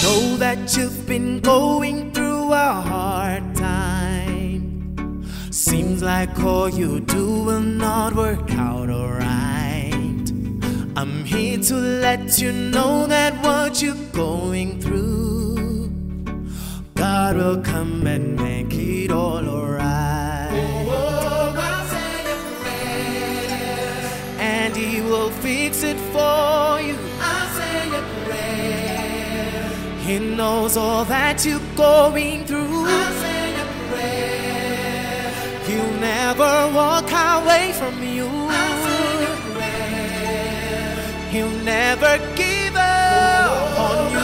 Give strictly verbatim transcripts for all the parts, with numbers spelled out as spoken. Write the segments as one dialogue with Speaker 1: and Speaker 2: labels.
Speaker 1: know that you've been going through a hard time. Seems like all you do will not work out alright. I'm here to let you know that what you're going through, God will come and make it all alright.
Speaker 2: Oh, I'll say a prayer,
Speaker 1: And He will fix it for you.
Speaker 2: I'll say a prayer,
Speaker 1: He knows all that you're going through.
Speaker 2: I'll say a prayer,
Speaker 1: He'll never walk away from you.
Speaker 2: I'll say a prayer,
Speaker 1: He'll never give up on you.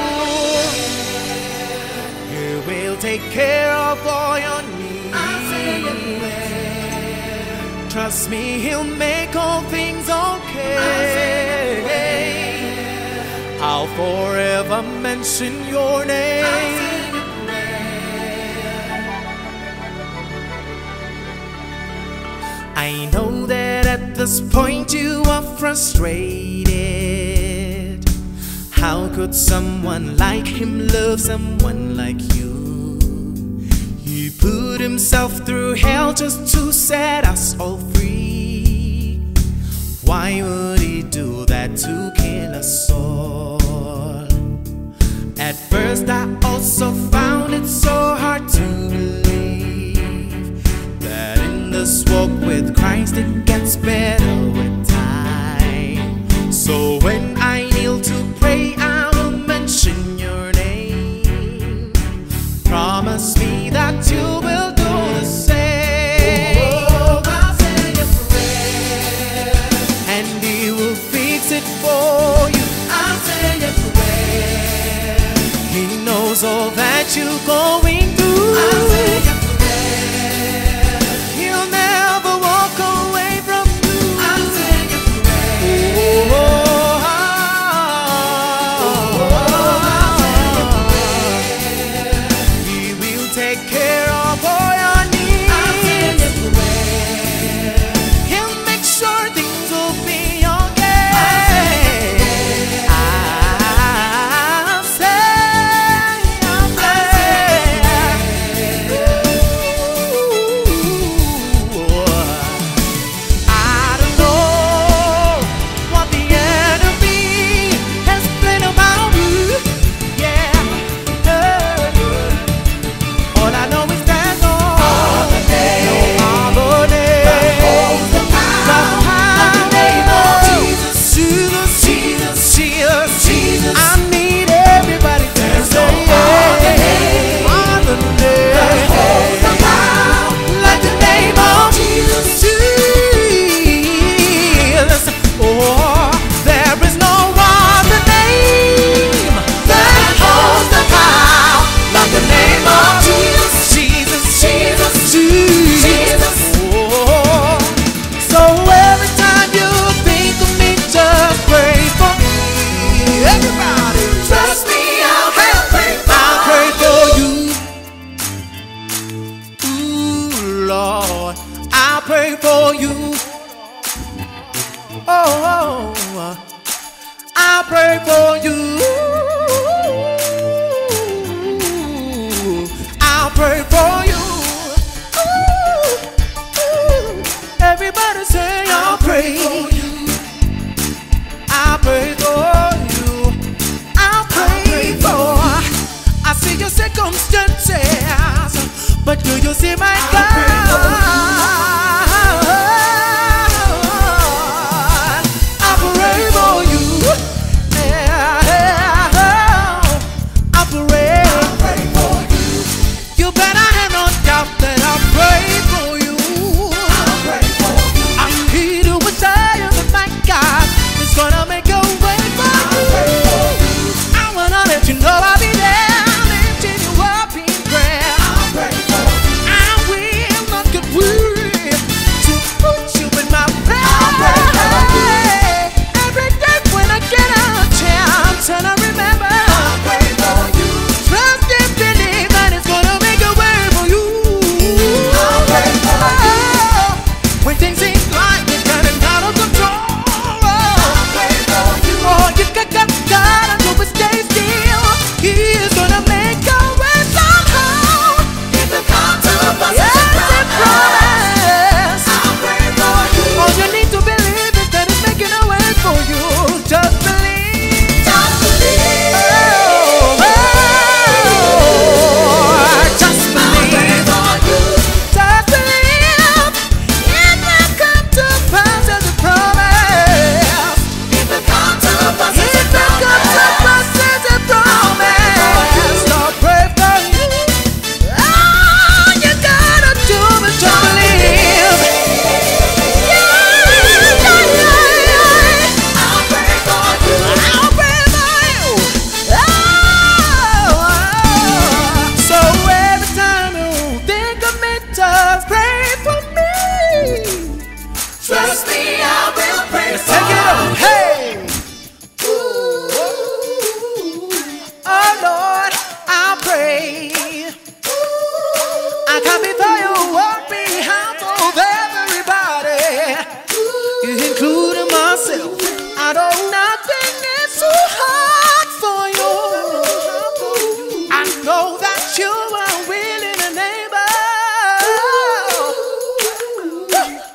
Speaker 1: He will take care of all your
Speaker 2: I'll say a
Speaker 1: needs.
Speaker 2: prayer,
Speaker 1: Trust me, He'll make all things okay. I'll forever mention your name. I know that at this point you are frustrated. How could someone like Him love someone like you? He put Himself through hell just to set us all free. Why would He do that to kill us all? At first I also found it so hard to believe that in this walk with Christ it gets better with time. So when I kneel to pray, I will mention your name. Promise me that you will do the same.
Speaker 2: oh, I'll say a prayer,
Speaker 1: And He will fix it for you.
Speaker 2: I'll say a prayer,
Speaker 1: He knows all that you're going through.
Speaker 2: I'll say a prayer,
Speaker 1: He'll never walk away from you.
Speaker 2: I'll say a prayer,
Speaker 1: Oh,
Speaker 2: I'll say a prayer,
Speaker 1: He will take care of all your
Speaker 2: I'll say a
Speaker 1: needs.
Speaker 2: prayer,
Speaker 1: He'll make sure things will be okay. I'll say a prayer. I don't know what the enemy has planned about you. Yeah. All I know is that no other name, no other name
Speaker 2: holds the power of the name of Jesus.
Speaker 1: Jesus, Jesus, Jesus,
Speaker 2: Jesus.
Speaker 1: I need everybody to
Speaker 2: There's
Speaker 1: say
Speaker 2: no other name
Speaker 1: other name
Speaker 2: that holds the power
Speaker 1: like the name of
Speaker 2: Jesus.
Speaker 1: Jesus. Oh, there is no other name
Speaker 2: That holds the power like the name of Jesus.
Speaker 1: Jesus,
Speaker 2: Jesus,
Speaker 1: Jesus.
Speaker 2: Jesus.
Speaker 1: Oh, so every time you think of me, just pray for me. Everybody,
Speaker 2: Trust me, I'll help pray for
Speaker 1: I'll pray for you. Ooh, Lord, I'll pray for you. Oh, oh, I'll pray for you. I'll pray for you. Ooh, ooh. Everybody say I'll pray for you. I'll pray for you. I'll pray for. I see your circumstances, but do you see my God? I'll pray for you. Yeah, I'll pray.
Speaker 2: pray for you.
Speaker 1: You better have no doubt that I'll pray for you.
Speaker 2: I'll pray for you.
Speaker 1: I'm here to tell you that my God is gonna make a way for
Speaker 2: pray
Speaker 1: you.
Speaker 2: for
Speaker 1: I wanna let you know I'll be there, lifting you up in prayer.
Speaker 2: I'll pray for you.
Speaker 1: I will not get weary.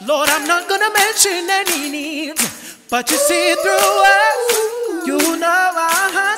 Speaker 1: Lord, I'm not gonna mention any needs, but you see through us. You know I